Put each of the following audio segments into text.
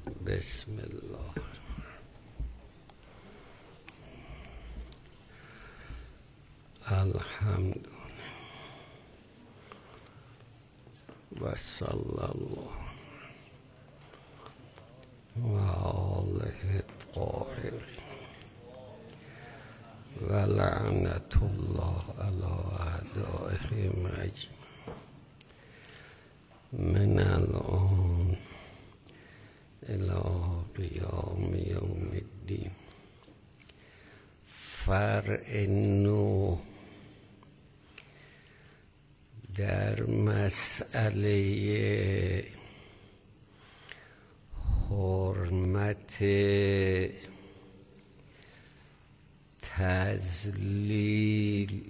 بسم الله. الحمد و صلی الله و آله الطاهرین و لعنت الله علی اعدائهم اجمعین من الان الی قیام یوم الدین. فرع نو در مسئله حرمت تذلیل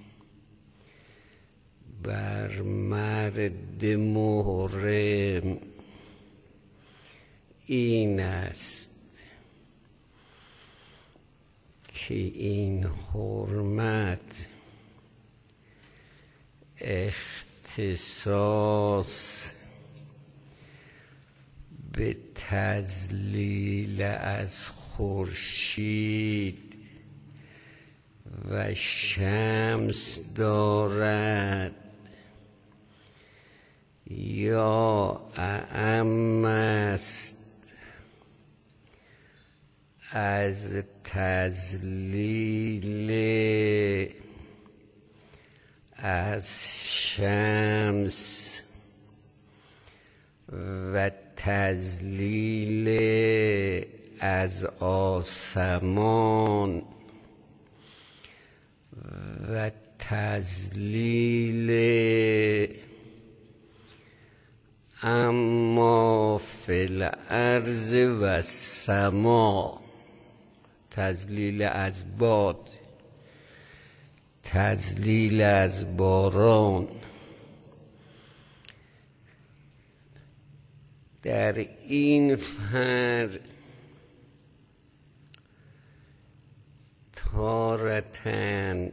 بر مرد محرم این است که این حرمت اختصاص به تذلیل از خورشید و شمس دارد یا اعم است از تذلیل از شمس و تذلیل از آسمان و تذلیل اما فی الارض و السما، تذلیل از باد، تذلیل از باران. در این فرع تارتاً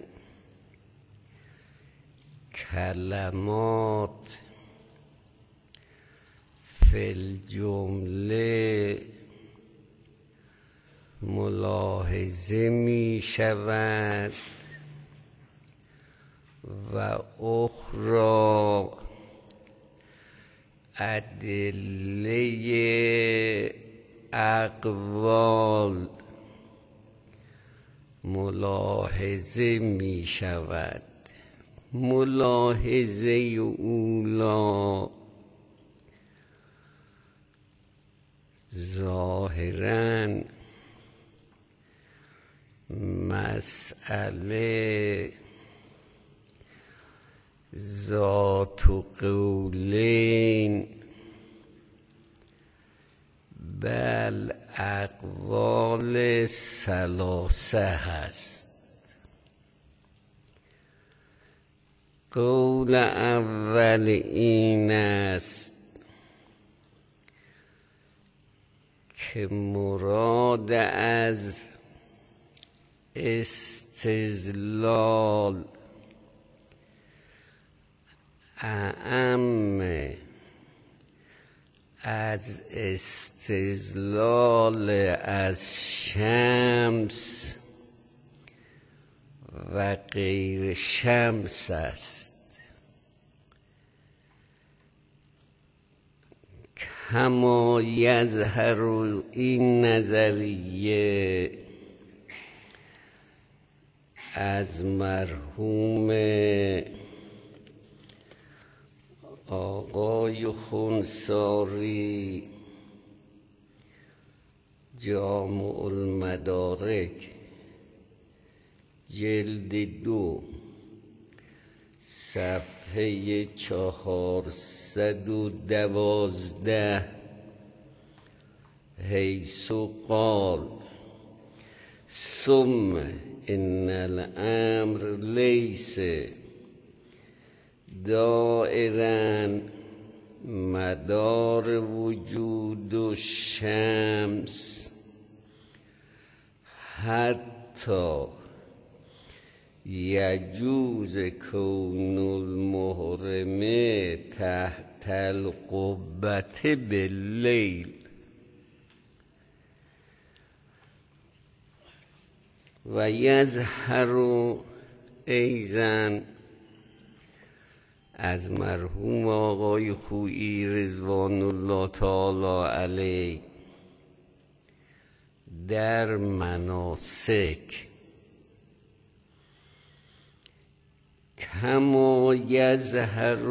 کلمات فی الجمله ملاحظه می شود و اخری ادله اقوال ملاحظه می شود. ملاحظه اولی ظاهراً مسئله ذات قولین بل اقوال ثلاثه هست. قول اول این است که مراد از استظلال اعم از استظلال از شمس و غیر شمس است. کما یظهر این نظریه از مرحوم آقای خونساری جامع المدارک جلد 2 صفحه 412 حیث قال ثم ان الامر لیس دائرا مدار وجود الشمس حتی یجوز کون المحرم تحت القبة باللیل و یظهر ایضا از مرحوم آقای خویی رضوان الله تعالی علیه در مناسک کما یظهر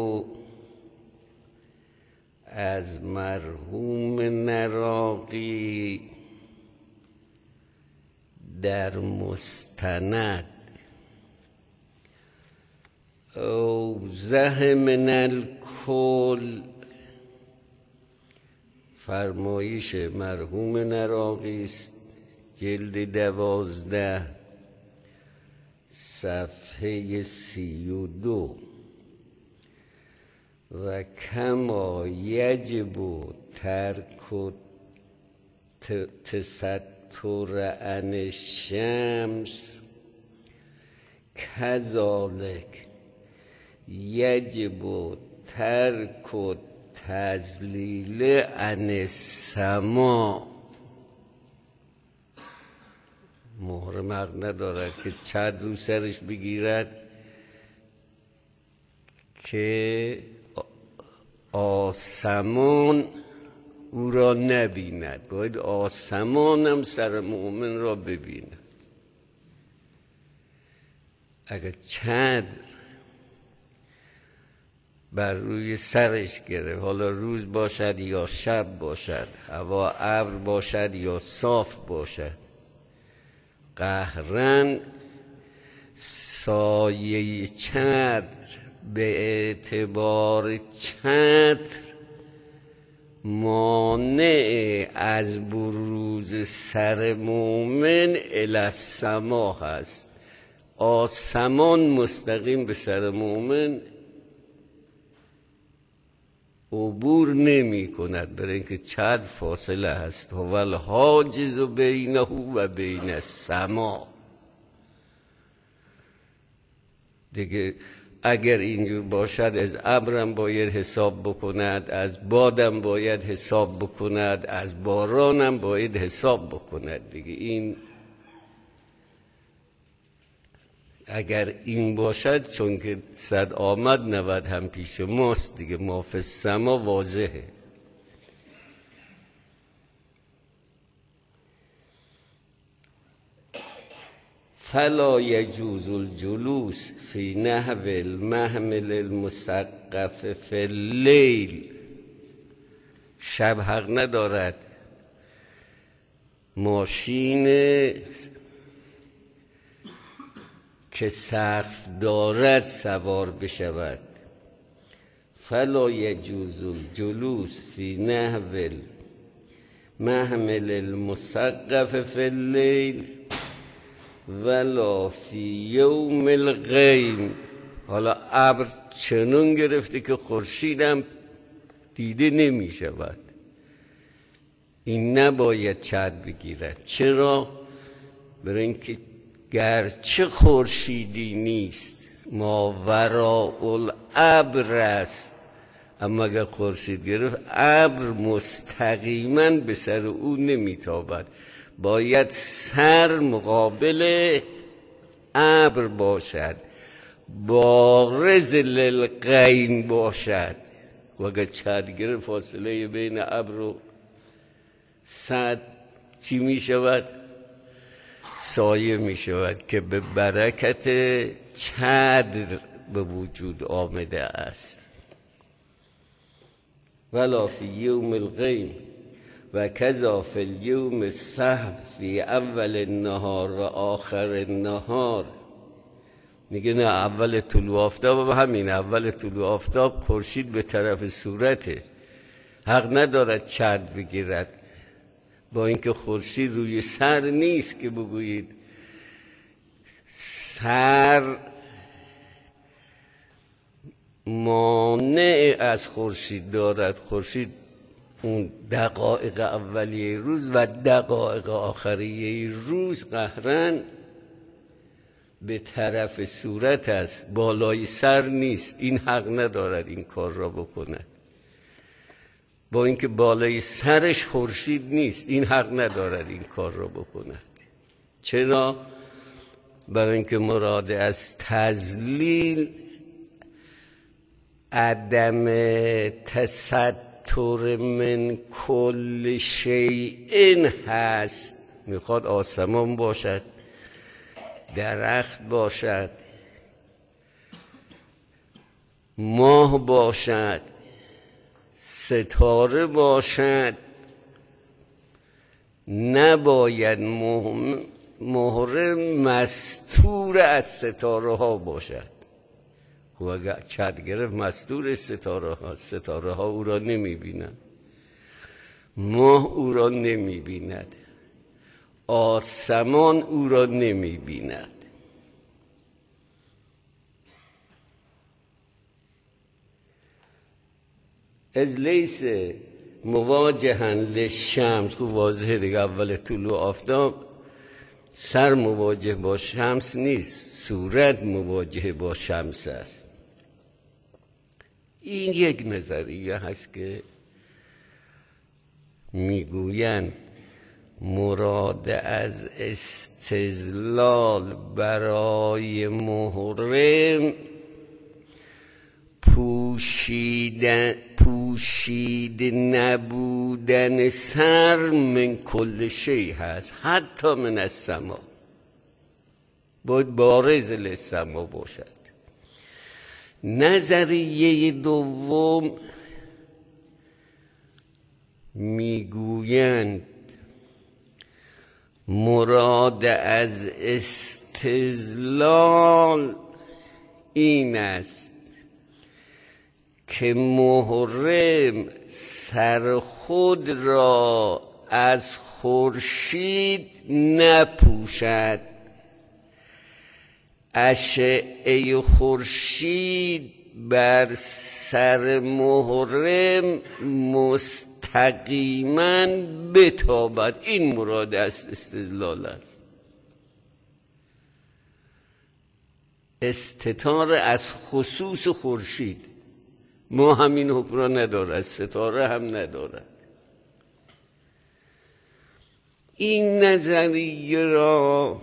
از مرحوم نراقی در مستند اوضح من الکل. فرمایش مرحوم نراقی است، جلد 12 صفحه 32. و کما یجب ترک تستر عن الشمس کذالک یجب ترک تذلیل عن السما. مهر مغز ندارد که چند رو سرش بگیرد که آسمان او را نبیند، باید آسمان هم سر مؤمن را ببیند. اگر چند بر روی سرش گرفت، حالا روز باشد یا شب باشد، هوا ابر باشد یا صاف باشد، قهرن سایه چتر به اعتبار چتر مانع از بروز سر مومن الی السما هست. آسمان مستقیم به سر مومن عبور نمی کند، برای اینکه چند فاصله هست. هو الحاجز بینه و بین السما. دیگه اگر اینجور باشد از ابرم باید حساب بکند، از بادم باید حساب بکند، از بارانم باید حساب بکند. دیگه این اگر این باشد، چون که 100 آمد 90 هم پیش ماست دیگه، ما فی السما واضحه. فلا یجوز الجلوس فی نحو المحمل المسقف فی اللیل. شب حق ندارد ماشین که سقف دارد سوار بشود. فلا یجوز الجلوس فی نحو المحمل المسقف فی اللیل ولا فی یوم الغیم. حالا ابر چنون گرفته که خورشیدم دیده نمی شود، این نباید چتر بگیرد. چرا؟ برای اینکه گرچه خورشیدی نیست، ماوراء الابر است، اما اگر خورشید گرفت ابر مستقیما به سر او نمیتابد، باید سر مقابل ابر باشد، بارز للغیم باشد. و اگر چتر گرفت فاصله بین ابر و سد چی می شود؟ سایه می شود که به برکت چتر به وجود آمده است. ولا فی یوم الغیم و کذا فی الیوم السحب فی اول النهار و آخر النهار. میگه نه، اول طلوع آفتاب همین، اول طلوع آفتاب خورشید به طرف صورته، حق ندارد چتر بگیرد، با اینکه خورشید روی سر نیست که بگویید سر مانع از خورشید دارد. خورشید اون دقایق اولیه روز و دقایق آخریه روز قهرن به طرف صورت است، بالای سر نیست. این حق ندارد این کار را بکند، با اینکه بالای سرش خورشید نیست، این حق ندارد این کار را بکند. چرا؟ برای اینکه مراد از تذلیل عدم تستر من کل شیء هست. میخواد آسمان باشد، درخت باشد، ماه باشد، ستاره باشد، نباید محرم مستور از ستاره ها باشد. خب اگر چرد گرفت مستور ستاره ها او را نمی بینند، ماه او را نمی بیند، آسمان او را نمی بیند. از لیس مواجها للشمس، که واضحه دیگه، اول طلوع آفتاب سر مواجه با شمس نیست، صورت مواجه با شمس است. این یک نظریه هست که میگویند مراد از استظلال برای محرم پوشیده نبودن سر من کل شیء هست، حتی من السما. باید بارز للسما باشد. نظریه دوم میگویند مراد از استظلال این است که محرم سر خود را از خورشید نپوشد. اشعه خورشید بر سر محرم مستقیما بتابد. این مراد از استظلال است. استتار از خصوص خورشید. ما همین حکم را ندارد، ستاره هم ندارد. این نظریه را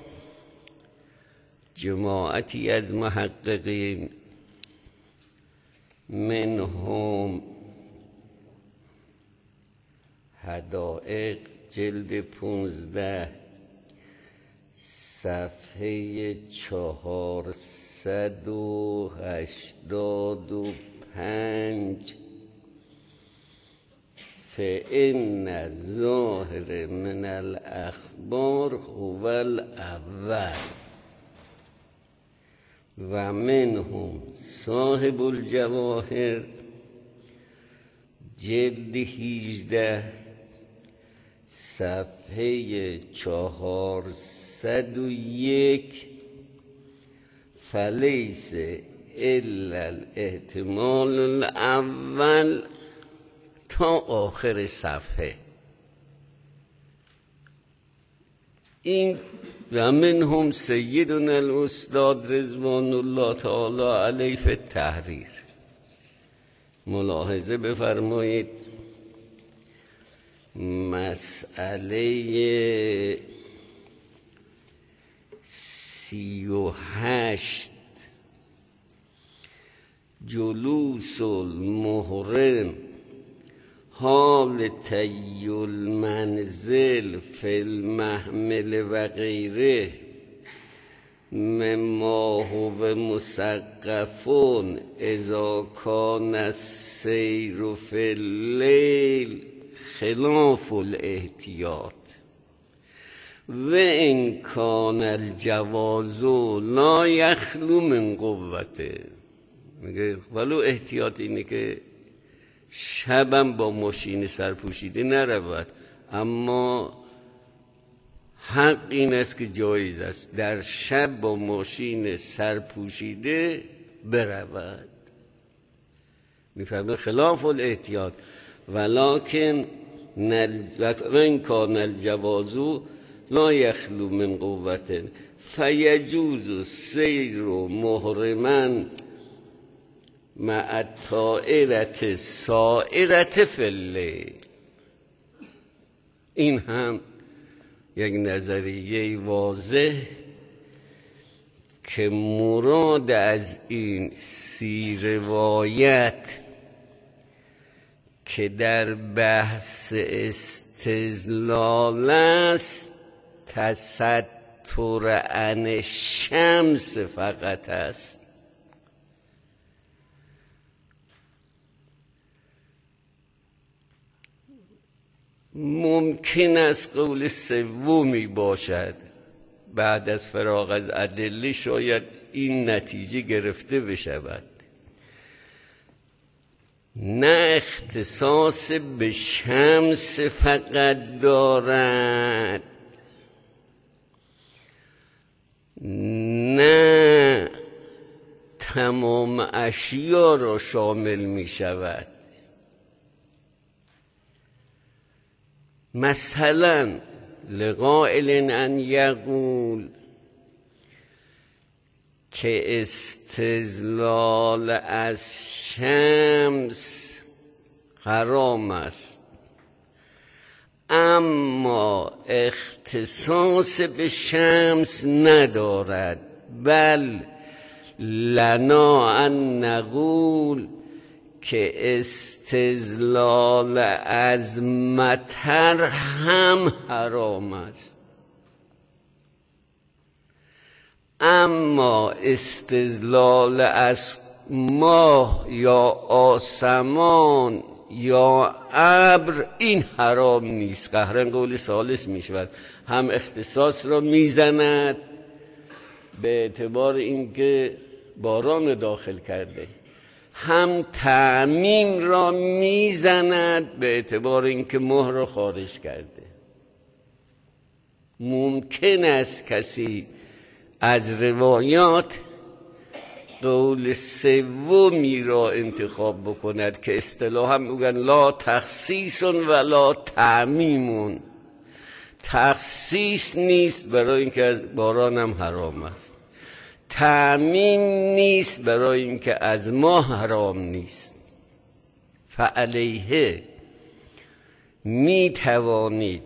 جماعتی از محققین، منهم حدائق جلد 15 صفحه 485 فإن ظاهر من الاخبار هو الاول و منهم صاحب الجواهر جلد 18 صفحه 401 فلیس الا الاحتمال الاول تا آخر صفحه. این و منهم سیدنا الاستاد رضوان الله تعالی علیه فی التحریر. ملاحظه بفرمایید مسئله 38 جلوس المحرم حال طی المنزل فی المحمل و غیره مما هو مسقفون اذا کان السیر فی اللیل خلاف الاحتیاط و ان کان الجواز لا یخلو من قوته. میگه ولو احتیاط اینه که شبم با ماشین سرپوشیده نرود، اما حق این است که جایز است در شب با ماشین سرپوشیده برود. میفرمه خلاف الاحتیاط ولکن وان کان الجواز لا یخلو من قوة فیجوز سیر محرما مع الطائرة سائرة فی اللیل. این هم یک نظریه واضح که مراد از این 3 روایت که در بحث استدلال است تستر عن شمس فقط است. ممکن است قول سومی باشد، بعد از فراغ از ادله شاید این نتیجه گرفته بشود، نه اختصاص به شمس فقط دارد، نه تمام اشیا را شامل می شود. مثلا لقائل ان یقول که استدلال از شمس حرام است، اما اختصاص به شمس ندارد، بل لنا ان نقول که استدلال از مطر هم حرام است، اما استدلال از ماه یا آسمان یا ابر این حرام نیست. قهرن قول ثالث می شود، هم اختصاص را میزند به اعتبار اینکه باران داخل کرده، هم تعمیم را میزند به اعتبار اینکه ماه را خارج کرده. ممکن است کسی از روایات قول سومی را انتخاب بکند که اصطلاحاً میگن لا تخصیص ولا تعمیم. تخصیص نیست برای اینکه از باران هم حرام است، تعمیم نیست برای اینکه از ماه حرام نیست. فعلیه می توانید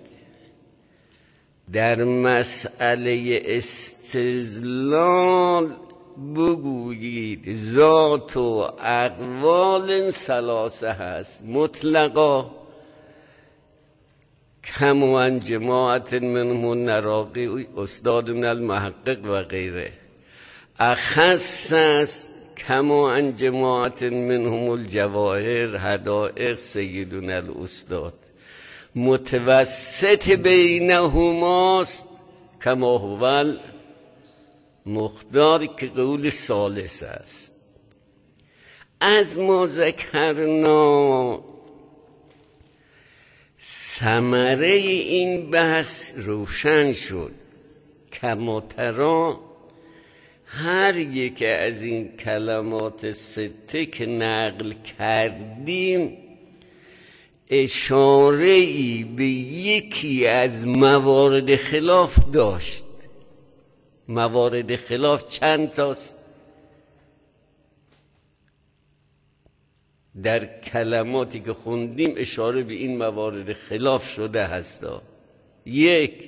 در مسئله استدلال بگویید ذات و اقوال ثلاثه هست، مطلقا کموان جماعت منهم النراقی استادنا المحقق و غیره، اخص است کموان جماعت منهم الجواهر حدائق سیدنا الاستاد، متوسط بینهماست کما هو مقدار که قول ثالث است. از ما ذکرنا ثمره این بحث روشن شد. کما ترا هر یک از این کلمات 6 که نقل کردیم اشاره‌ای به یکی از موارد خلاف داشت. موارد خلاف چند تاست؟ در کلماتی که خوندیم اشاره به این موارد خلاف شده هستا. 1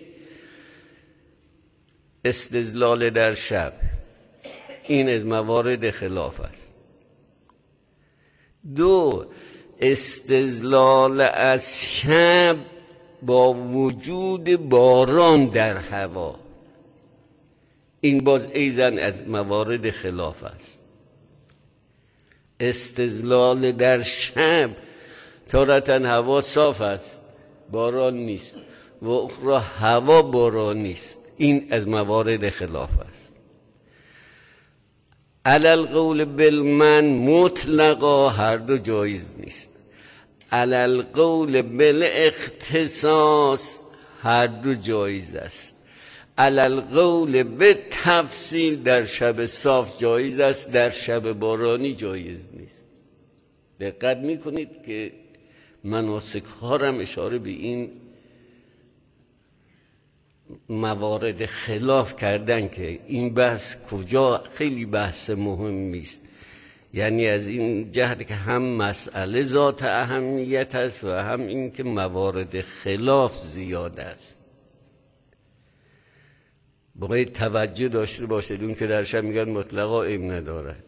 استدلال در شب، این از موارد خلاف است. 2 استدلال از شب با وجود باران در هوا، این باز ایزن از موارد خلاف است. استدلال در شب تارةً هوا صاف است باران نیست و اخرى هوا باران نیست، این از موارد خلاف است. علی القول بالمن مطلقا هر دو جایز نیست، علی القول بالاختصاص هر دو جایز است، علی القول بالتفصیل در شب صاف جایز است، در شب بارانی جایز نیست. دقت میکنید که مناسک ها هم اشاره به این موارد خلاف کردن که این بحث کجا خیلی بحث مهمی است. یعنی از این جهت که هم مسئله ذات اهمیت است و هم این که موارد خلاف زیاد است. باید توجه داشته باشد. اون که درش میگن مطلقا عیب ندارد،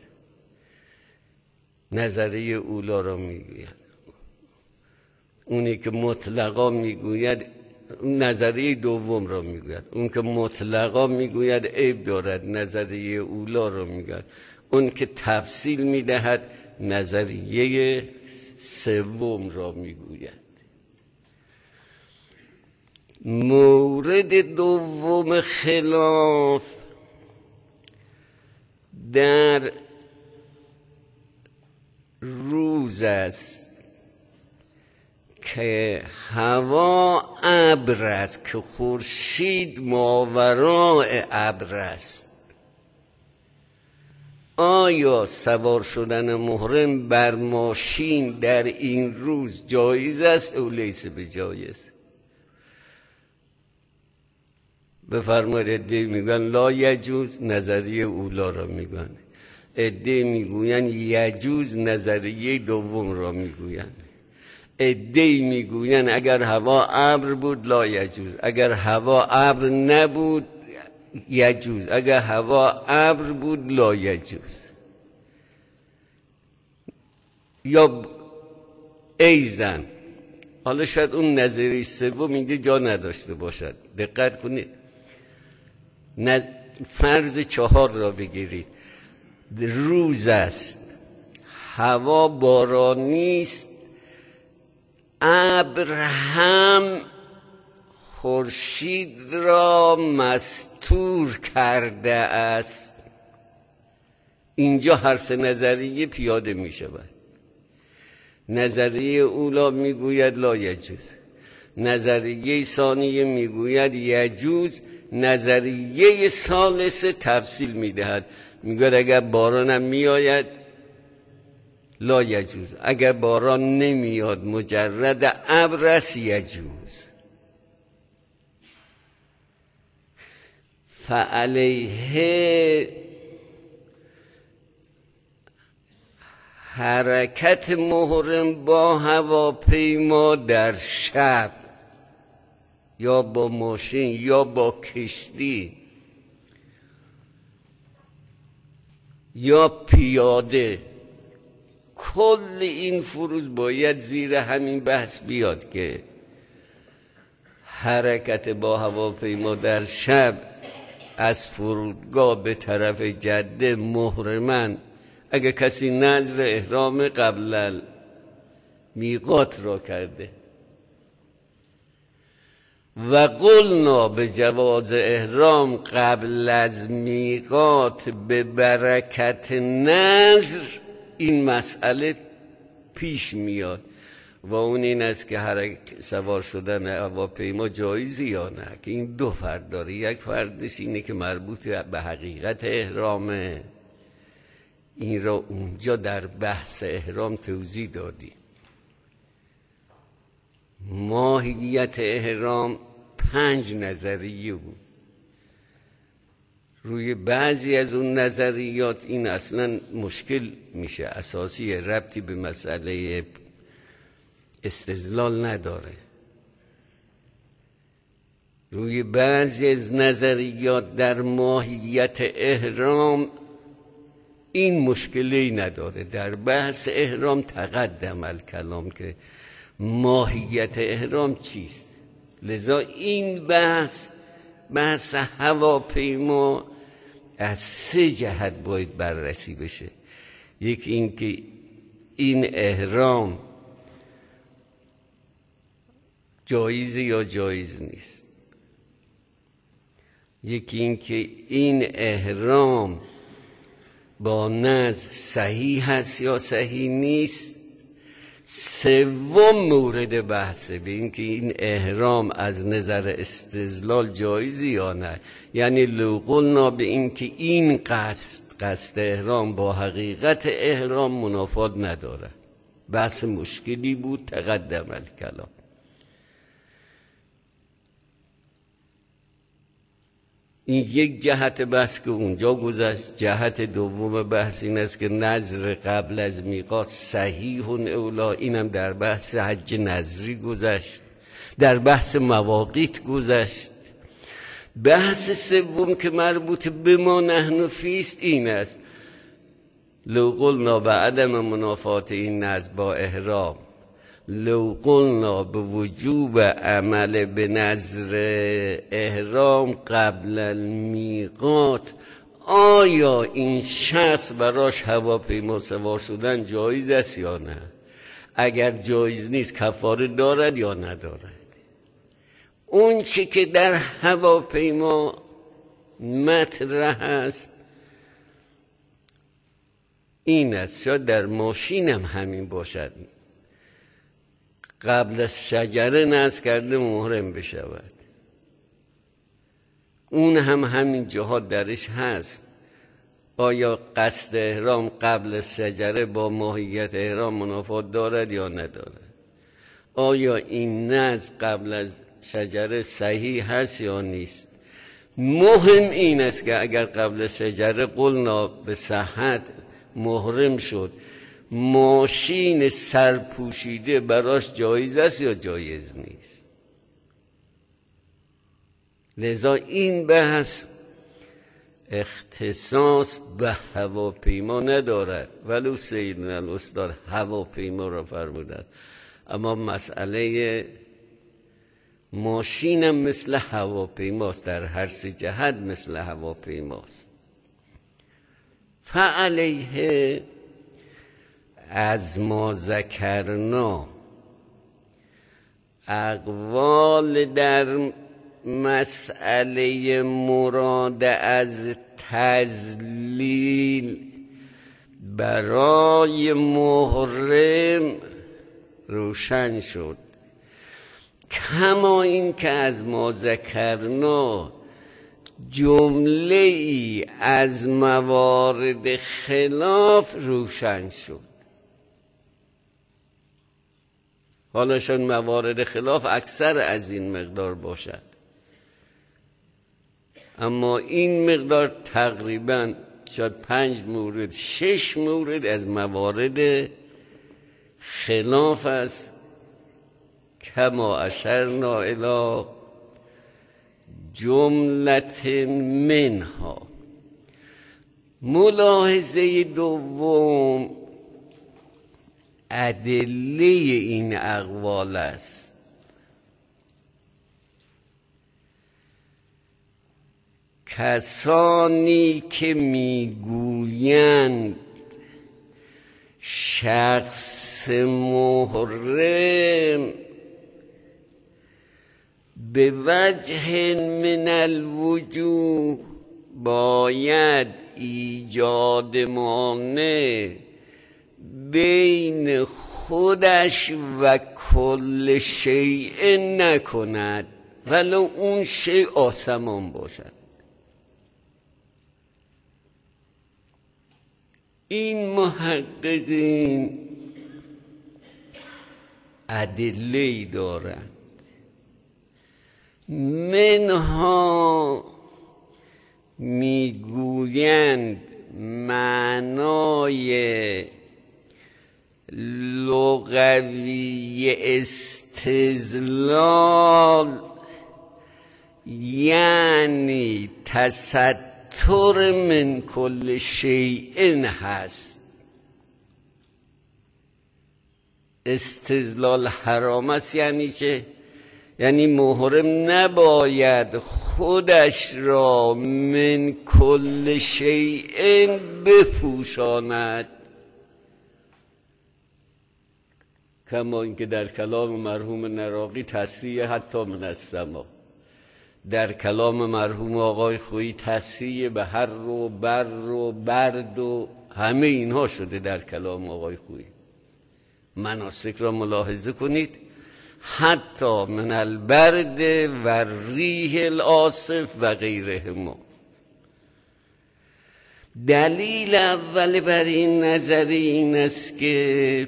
نظریه اولا را میگوید. اونی که مطلقا میگوید نظریه دوم را میگوید. اون که مطلقا میگوید عیب دارد، نظریه اولا را میگوید. اون که تفصیل میدهد، نظریه سوم را میگوید. مورد دوم خلاف در روز است که هوا ابر است، که خورشید ماوراء ابر است. آیا سوار شدن محرم بر ماشین در این روز جایز است او لیس بجایز؟ بفرمایید. عده میگن لا یجوز، نظریه اولا را میگن. عده میگوین یجوز، نظریه دوم را میگوین. عده میگوین اگر هوا ابر بود لا یجوز، اگر هوا ابر نبود یجوز، اگر هوا ابر بود لا یجوز. یا ایزن، حالا شاید اون نظریه سوم اینجا جا نداشته باشد. دقت کنید. فرض 4 را بگیرید. روز است، هوا بارانی است، ابر هم خورشید را مستور کرده است. اینجا هر سه نظریه پیاده می شود. نظریه اولا میگوید لا یجوز، نظریه ثانیه میگوید یجوز، نظریه ثالثه تفصیل میدهد، میگوید اگر بارانم میآید لا یجوز، اگر باران نمیاد مجرد ابر است یجوز. فعلیه حرکت محرم با هواپیما در شب یا با ماشین یا با کشتی یا پیاده، کل این فروض باید زیر همین بحث بیاد که حرکت با هواپیما در شب از فرودگاه به طرف جده محرمن. اگه کسی نذر احرام قبل میقات را کرده و قلنا به جواز احرام قبل از میقات به برکت نذر، این مسئله پیش میاد و اون این است که سوار شدن هواپیما جایزی یا نه. که این دو فرد داره. یک فردش اینه که مربوط به حقیقت احرامه، این را اونجا در بحث احرام توضیح دادی. ماهیت احرام 5 نظریه بود. روی بعضی از اون نظریات این اصلا مشکل میشه، اساسی ربطی به مسئله استدلال نداره. روی بعضی از نظریات در ماهیت احرام این مشکلی نداره. در بحث احرام تقدم الکلام که ماهیت احرام چیست. لذا این بحث هواپیما از 3 جهت باید بررسی بشه. یکی این که این احرام جایز یا جایز نیست. یکی این که این احرام با نظر صحیح هست یا صحیح نیست. سوم مورد بحثه به این که این احرام از نظر استدلال جایزی یا نه. یعنی لو قلنا به این که این قصد احرام با حقیقت احرام منافات نداره. بحث مشکلی بود، تقدم الکلام. این یک جهت بحث که اونجا گذشت. جهت دوم بحث این است که نذر قبل از میقات صحیح اولا، اینم در بحث حج نذری گذشت، در بحث مواقیت گذشت، بحث سوم که مربوط به ما نحن فیست این است: لو قلنا به عدم منافات این نذر با احرام، لو قلنا به وجوب عمل به نذر احرام قبل المیقات، آیا این شخص براش هواپیما سوار شدن جایز است یا نه؟ اگر جایز نیست کفاره دارد یا ندارد؟ اون چی که در هواپیما مطرح است این است، شاید در ماشین هم همین باشد، قبل از شجره نذر کرده محرم بشود، اون هم همین جهات درش هست. آیا قصد احرام قبل از شجره با ماهیت احرام منافات دارد یا ندارد؟ آیا این نذر قبل از شجره صحیح هست یا نیست؟ مهم این است که اگر قبل از شجره قلنا به صحت محرم شد، ماشین سرپوشیده براش جایز است یا جایز نیست؟ لذا این بحث اختصاص به هواپیما ندارد، ولو سیدنا الاستاد هواپیما را فرمودند، اما مسئله ماشینم مثل هواپیماست، در هر سه جهت مثل هواپیماست. فعلیه از ما ذکرنا اقوال در مسئله مراد از تذلیل برای محرم روشن شد، کما این که از ما ذکرنا جمله ای از موارد خلاف روشن شد. حالا شاید موارد خلاف اکثر از این مقدار باشد، اما این مقدار تقریبا شاید 5 مورد 6 مورد از موارد خلاف است. کما اشرنا الی جملت منها. ملاحظه دوم ادله این اقوال است. کسانی که میگویند شخص محرم به وجه من الوجوه باید ایجاد مانع بین خودش و کل شیء نکند، ولو اون شیء آسمان باشد. این محققین ادله‌ای دارند، منها میگویند معنای لغوی استظلال یعنی تستر من کل شیء هست. استظلال حرام است یعنی چه؟ یعنی محرم نباید خودش را من کل شیء بپوشاند، کما اینکه در کلام مرحوم نراقی تصحیح حتی من السما، در کلام مرحوم آقای خویی تصحیح به هر و بر و برد و همه اینها شده در کلام آقای خویی. مناسک را ملاحظه کنید، حتی من البرد و ریح العاصف و غیرهما. دلیل اول بر این نظری این است که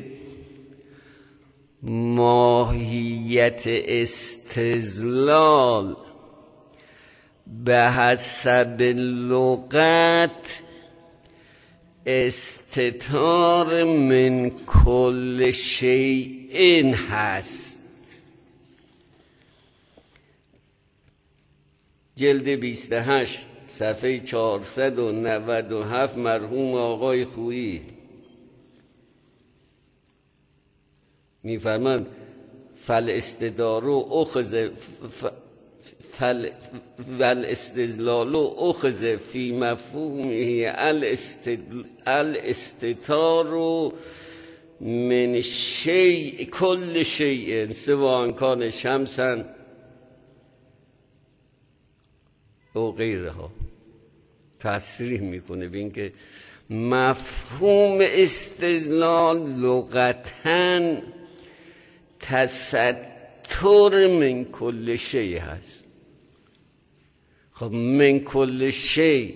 ماهیت استظلال به حسب لغت استتار من کل شیء هست. جلد 28 صفحه 497 مرحوم آقای خویی میفرماند فالاستدلال اخذ فی مفهومه الاستتار من شیء کل شیء سواء کان شمسا او غیرها. تصریح میکنه به این که مفهوم استدلال لغتاً تستر من کل شیء هست. خب من کل شیء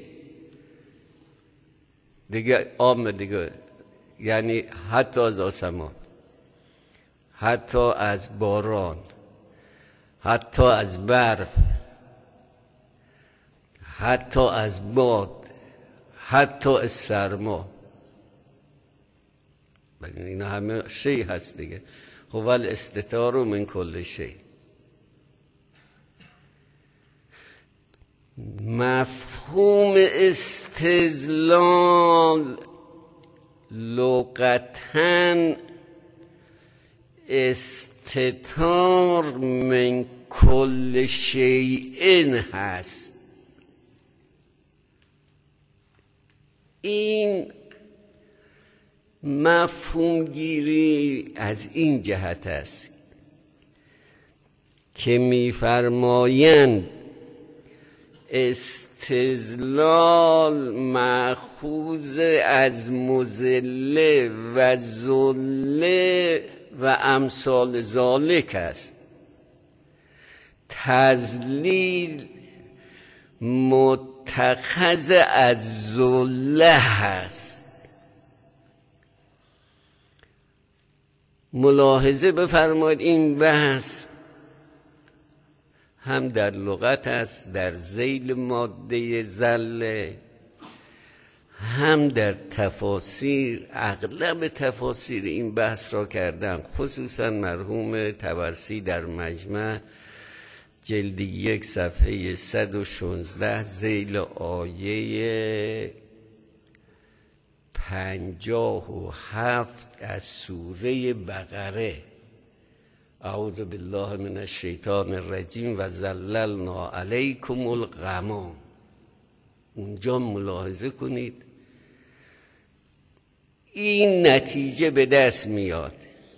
دیگه عام دیگه، یعنی حتی از آسمان، حتی از باران، حتی از برف، حتی از باد، حتی از سرما. اینا همه شیء هست دیگه. خب الاستتار من کل شیء. مفهوم استدلال لغتاً استتار من کل شیء هست. این مفهوم گیری از این جهت است که می‌فرمایند استدلال مأخوذ از مذله و ذله و امثال ذالک است. تضلیل متخذ از ذله هست. ملاحظه بفرمایید این بحث هم در لغت است، در ذیل ماده ذله، هم در تفاسیر. اغلب تفاسیر این بحث را کردن، خصوصا مرحوم طبرسی در مجمع جلد 1 صفحه 116 ذیل آیه 57 از سوره بقره، اعوذ بالله من الشیطان الرجیم و ظللنا علیکم الغمام. اونجا ملاحظه کنید این نتیجه به دست میاد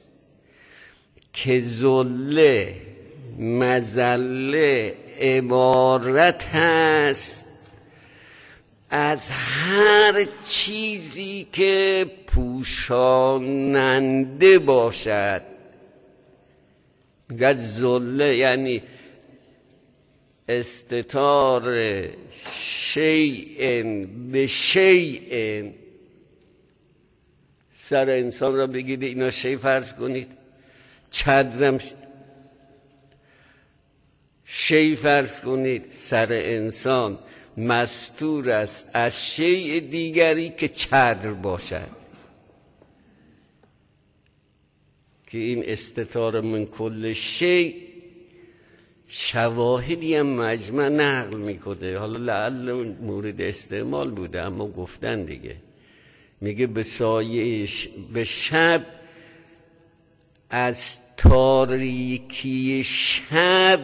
که ذله مذله عبارت هست از هر چیزی که پوشاننده باشد. میگه ذله یعنی استتار شیء به شیء. سر انسان را بگید اینا شیء فرض کنید، چدرم شیء فرض کنید، سر انسان مستور است از شیء دیگری که چدر باشد. که این استتار من کل شیء شواهدی هم مجمع نقل میکنه، حالا لعل مورد استعمال بوده اما گفتن دیگه. میگه به سایه به شب، از تاریکی شب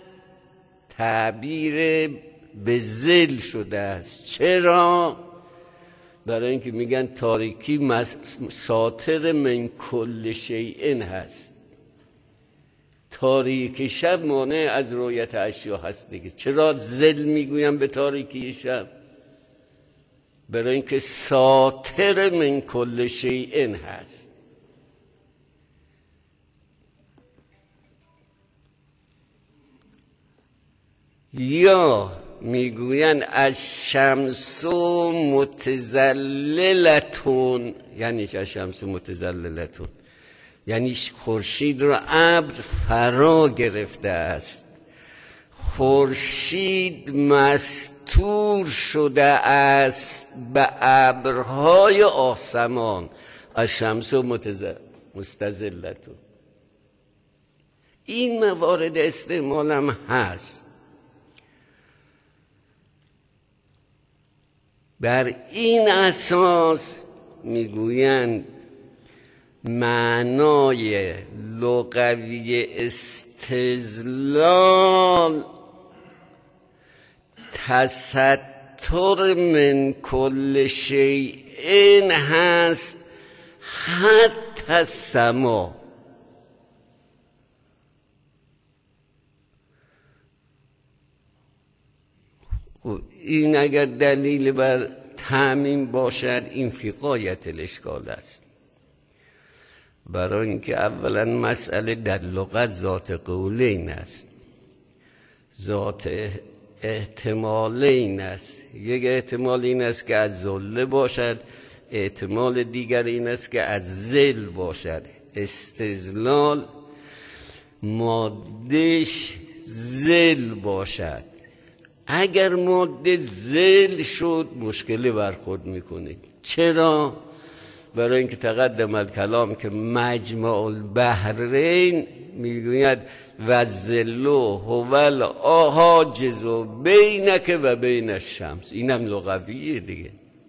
تعبیر به ظل شده است. چرا؟ برای اینکه میگن تاریکی ساتر من کل شیء هست. تاریکی شب مانع از رؤیت اشیا هست دیگه. چرا ظل میگویم به تاریکی شب؟ برای اینکه ساتر من کل شیء هست. یا میگوین از شمس متزللتون، یعنی چه شمس متزللتون؟ یعنی خورشید را ابر فرا گرفته است. خورشید مستور شده است به ابرهای آسمان. از شمس مستزلتون. این موارد استعمال هم هست. بر این اساس میگویند معنای لغوی استظلال تستر من کل شیء هست حتی السما. این اگر دلیل بر تعمیم باشد این فی غایت الاشکال است، برای اینکه اولا مسئله در لغت ذات قولین است، ذات احتمالین است. یک احتمال این است که از ذله باشد، احتمال دیگر این است که از ذل باشد. استظلال مادهش ذل باشد. اگر ماده ذل شد مشکلی برخورد میکنه. چرا؟ برای اینکه تقدم الکلام که مجمع البحرین میگوید و ذلو هو الحاجز بینک و بین الشمس. اینم لغویه دیگه.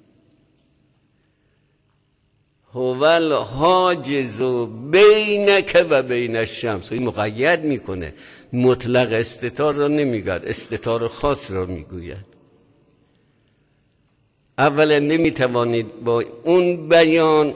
هو الحاجز بینک و بین الشمس. این مقید میکنه، مطلق استتار را نمیگوید، استتار خاص را میگوید. اولا نمیتوانید با اون بیان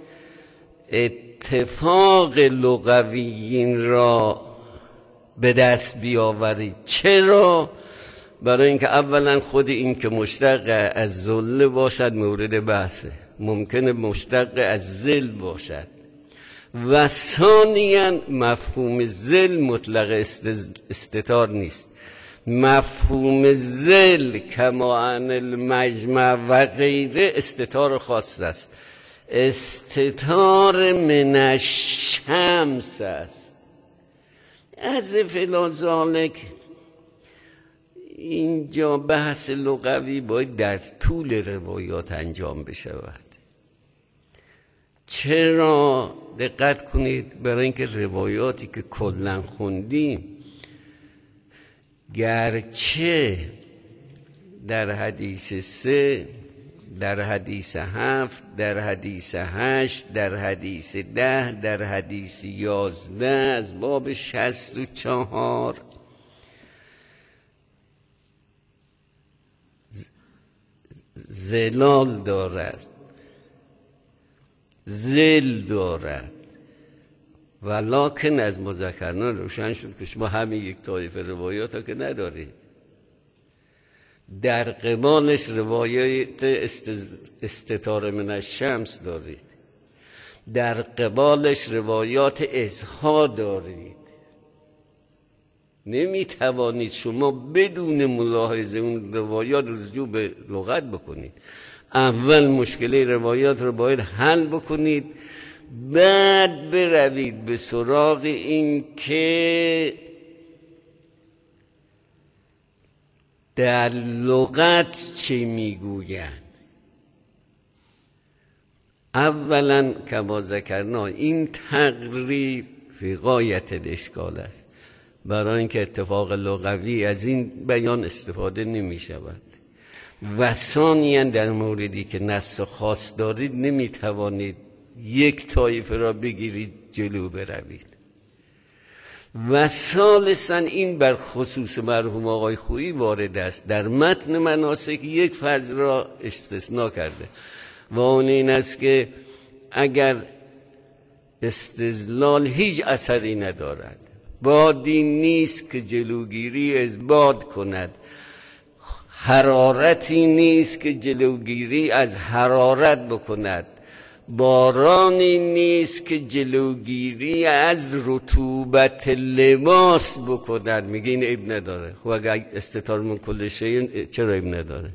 اتفاق لغویین را به دست بیاورید. چرا؟ برای اینکه اولا خود این که مشتق از ذل باشد مورد بحثه، ممکنه مشتق از ذل باشد، و ثانیاً مفهوم ذل مطلق استتار نیست. مفهوم ذل کما عن المجمع و غیره استتار خاص است، استتار من الشمس است. از فلا ذالک اینجا بحث لغوی باید در طول روایات انجام بشود. چرا؟ دقت کنید، برای اینکه روایاتی که کلن خوندیم گرچه در حدیث 3، در حدیث 7، در حدیث 8، در حدیث 10، در حدیث 11 از باب 64 زلال دارد، ذل دارد، ولکن از مذکران روشن شد که شما همین یک طایفه روایات ها که ندارید. در قبالش روایات استتار من الشمس دارید، در قبالش روایات ازها دارید. نمیتوانید شما بدون ملاحظه اون روایات رجوع به لغت بکنید. اول مشکل روایات رو باید حل بکنید، بعد بروید به سراغ این که در لغت چه میگویند. اولا کما ذکرنا این تقریب فی غایت الاشکال است، برای اینکه اتفاق لغوی از این بیان استفاده نمی شود، و ثانیاً در موردی که نص خاص دارید نمیتوانید یک طایفه را بگیرید جلو بروید، و ثالثاً این بر خصوص مرحوم آقای خویی وارد است. در متن مناسک یک فرض را استثناء کرده و اون این است که اگر استظلال هیچ اثری ندارد، بادی نیست که جلوگیری از باد کند، حرارتی نیست که جلوگیری از حرارت بکند، بارانی نیست که جلوگیری از رطوبت لباس بکند، میگه این عیب نداره. خب اگر استتار من کل شیء چرا عیب نداره؟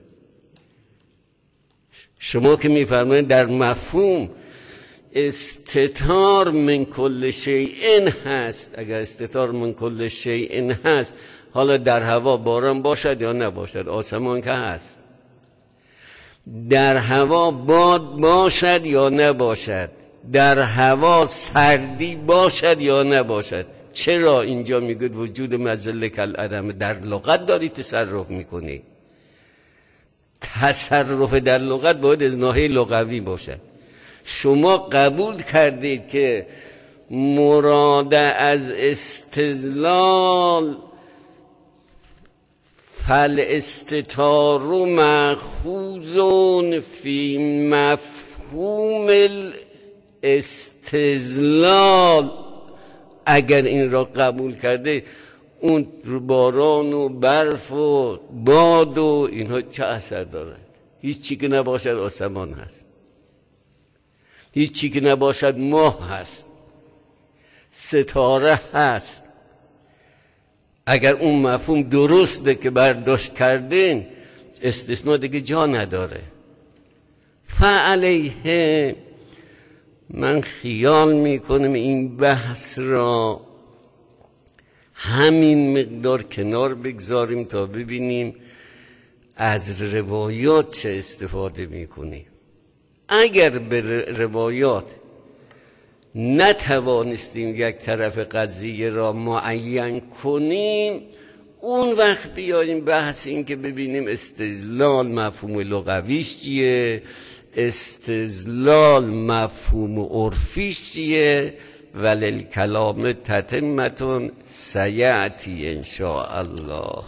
شما که میفرمایید در مفهوم استتار من کل شیء هست، اگر استتار من کل شیء هست، حالا در هوا باران باشد یا نباشد، آسمان که هست، در هوا باد باشد یا نباشد، در هوا سردی باشد یا نباشد، چرا اینجا میگه وجود مظله کالعدم؟ در لغت داری تصرف میکنی. تصرف در لغت باید از ناحیه لغوی باشد. شما قبول کردید که مراد از استدلال فالاستتار مأخوذ فی مفهوم الاستدلال. اگر این را قبول کرده، اون باران و برف و باد و اینها چه اثر دارد؟ هیچی که نباشد آسمان هست، هیچی که نباشد ماه هست، ستاره هست. اگر اون مفهوم درسته که برداشت کردین، استثناء دیگه جا نداره. فعلیه من خیال میکنم این بحث را همین مقدار کنار بگذاریم تا ببینیم از روایات چه استفاده میکنیم. اگر به روایات نتوانستیم یک طرف قضیه را معین کنیم، اون وقت بیاییم بحث این که ببینیم استدلال مفهوم لغویش چیه، استدلال مفهوم عرفیش چیه. وللکلام تتمة سیأتی ان شاء الله.